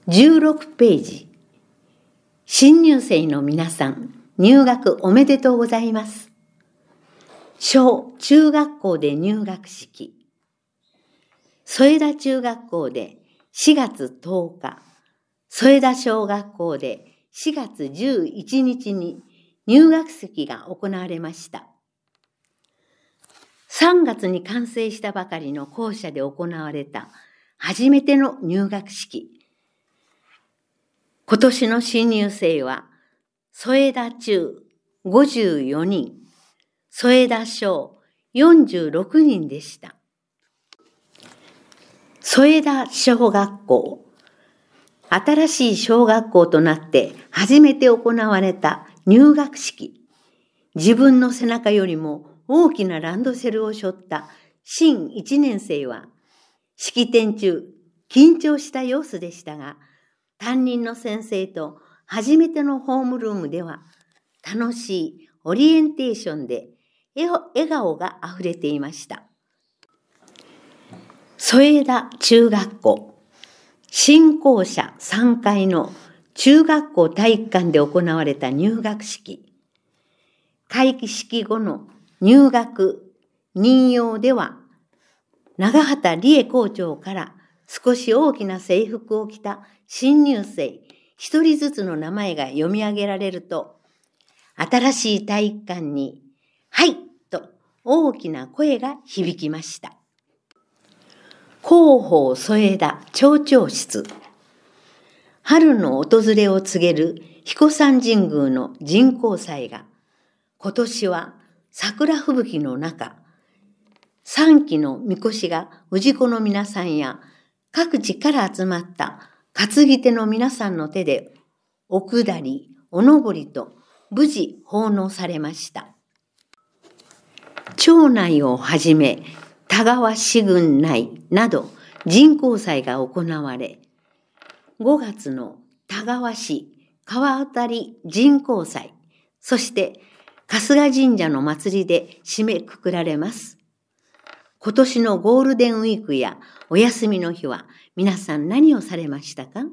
16ページ。新入生の皆さん、入学おめでとうございます。小中学校で入学式。添田中学校で4月10日、添田小学校で4月11日に入学式が行われました。3月に完成したばかりの校舎で行われた初めての入学式。今年の新入生は、添田中54人、添田小46人でした。添田小学校、新しい小学校となって初めて行われた入学式。自分の背中よりも大きなランドセルを背負った新1年生は、式典中緊張した様子でしたが、担任の先生と初めてのホームルームでは、楽しいオリエンテーションで笑顔があふれていました。添田中学校、新校舎3階の中学校体育館で行われた入学式。開式後の入学任用では、長畑理恵校長から少し大きな制服を着た新入生一人ずつの名前が読み上げられると、新しい体育館に、はいと大きな声が響きました。広報添田町長室。春の訪れを告げる彦山神宮の神幸祭が、今年は桜吹雪の中、3基のみこしが氏子の皆さんや各地から集まった担ぎ手の皆さんの手でお下り、お上りと無事奉納されました。町内をはじめ田川市郡内など神幸祭が行われ、5月の田川市川渡り神幸祭、そして春日神社の祭りで締めくくられます。今年のゴールデンウィークやお休みの日は皆さん何をされましたか？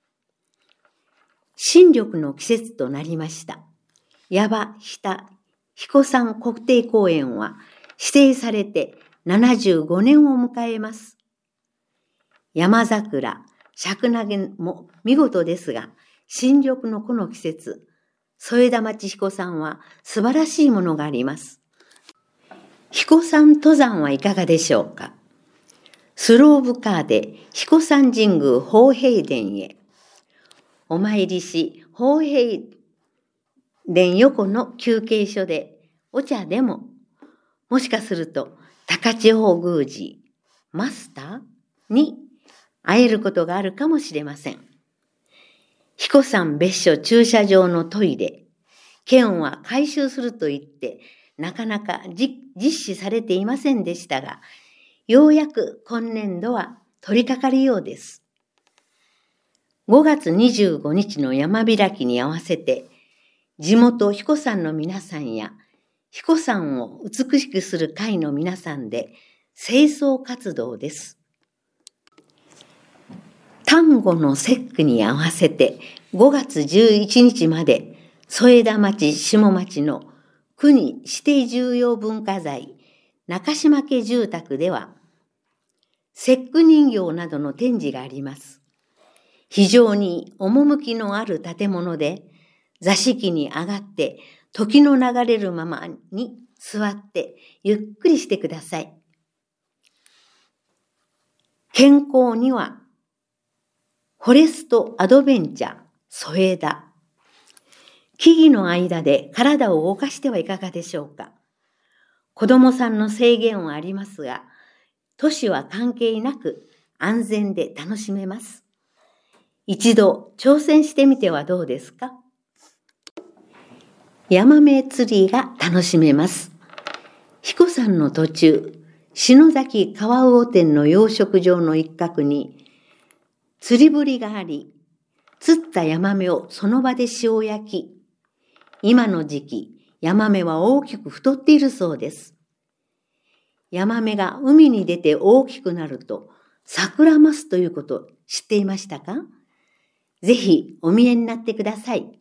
新緑の季節となりました。矢場日彦山国定公園は指定されて75年を迎えます。山桜、尺投げも見事ですが、新緑のこの季節、添田町彦山は素晴らしいものがあります。彦山登山はいかがでしょうか。スロープカーで彦山神宮宝平殿へ。お参りし、宝平殿横の休憩所でお茶でも、もしかすると高千穂宮司マスターに会えることがあるかもしれません。彦山別所駐車場のトイレ、県は改修すると言って、なかなか実施されていませんでしたが、ようやく今年度は取り掛かるようです。5月25日の山開きに合わせて、地元彦山の皆さんや、彦山を美しくする会の皆さんで清掃活動です。端午の節句に合わせて5月11日まで添田町下町の国指定重要文化財中島家住宅では節句人形などの展示があります。非常に趣のある建物で座敷に上がって時の流れるままに座ってゆっくりしてください。健康にはフォレストアドベンチャー添田。木々の間で体を動かしてはいかがでしょうか。子供さんの制限はありますが、年は関係なく安全で楽しめます。一度挑戦してみてはどうですか。ヤマメ釣りが楽しめます。彦山の途中、篠崎川魚店の養殖場の一角に釣り堀があり、釣ったヤマメをその場で塩焼き。今の時期、ヤマメは大きく太っているそうです。ヤマメが海に出て大きくなると、サクラマスということ知っていましたか？ ぜひお見えになってください。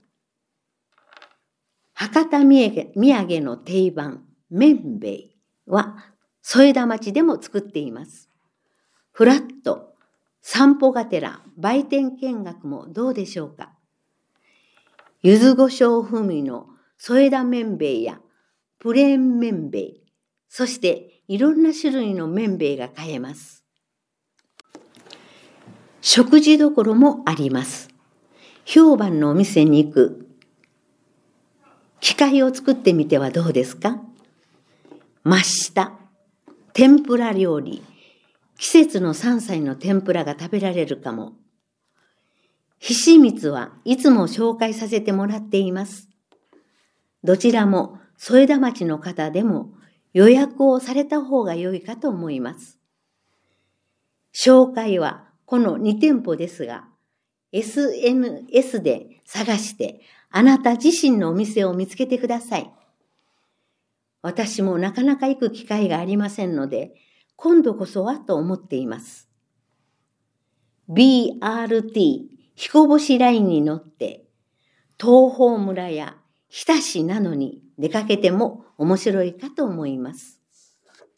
博多土産の定番、麺べいは添田町でも作っています。フラット、散歩がてら売店見学もどうでしょうか。柚子胡椒風味の添田麺べいやプレーン麺べい、そしていろんな種類の麺べいが買えます。食事どころもあります。評判のお店に行く機会を作ってみてはどうですか。真下、天ぷら料理、季節の山菜の天ぷらが食べられるかも。ひしみつはいつも紹介させてもらっています。どちらも添田町の方でも予約をされた方が良いかと思います。紹介はこの2店舗ですが、SNS で探してあなた自身のお店を見つけてください。私もなかなか行く機会がありませんので、今度こそはと思っています。BRT 彦星ラインに乗って東峰村や日田市などに出かけても面白いかと思います。